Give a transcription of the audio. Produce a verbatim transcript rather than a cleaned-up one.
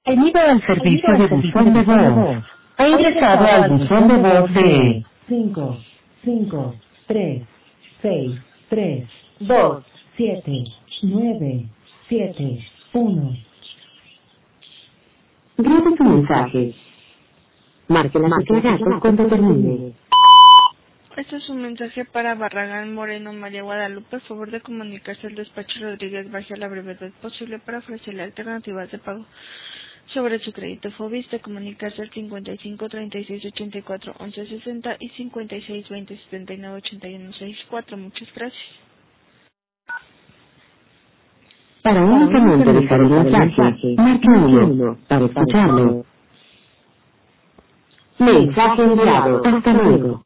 Bienvenido al servicio de buzón de voz. Ha ingresado al buzón de voz de cinco, cinco, tres, seis, tres, dos, siete, nueve, siete, uno. Grabe su mensaje. Marque la tecla gato cuando termine. Este es un mensaje para Barragán Moreno María Guadalupe. Por favor de comunicarse al despacho Rodríguez Baje a la brevedad posible para ofrecerle alternativas de pago sobre su crédito Fobis. De comunicarse al cincuenta y cinco, treinta y seis, ochenta y cuatro, once, sesenta y cincuenta y seis, veinte, setenta y nueve, ochenta y uno, sesenta y cuatro. Muchas gracias. Para únicamente dejar el mensaje, marque uno. Para escucharlo, mensaje enviado. Hasta luego.